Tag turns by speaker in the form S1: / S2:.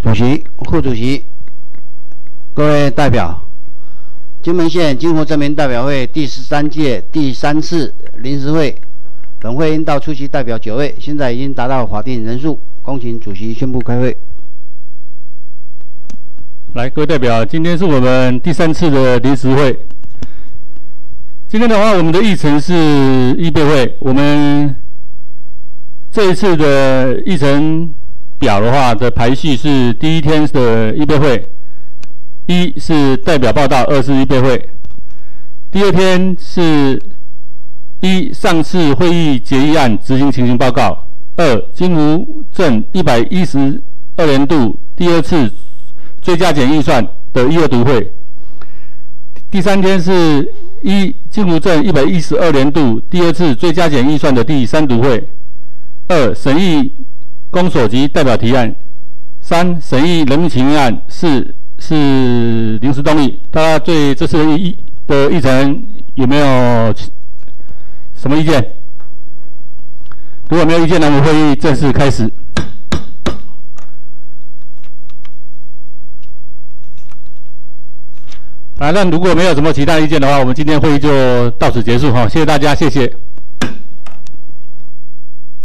S1: 主席、副主席、各位代表，金门县金湖镇民代表会第13届第3次临时会，本会应到出席代表9位，现在已经达到法定人数，恭请主席宣布开会。
S2: 来，各位代表，今天是我们第3次的临时会。今天的话，我们的议程是预备会。我们这一次的议程表的话的排序是：第一天的预备会，1是代表报道，2是预备会。第二天是1上次会议决议案执行情形报告，2金湖镇112年度第2次追加减预算的1、2读会。第3天是1金湖镇112年度第2次追加减预算的第3读会。2审议公所及代表提案。3审议人民情案是临时动议。大家对这次的议程有没有什么意见？如果没有意见，那么会议正式开始。那如果没有什么其他意见的话，我们今天会议就到此结束哈，谢谢大家，谢谢。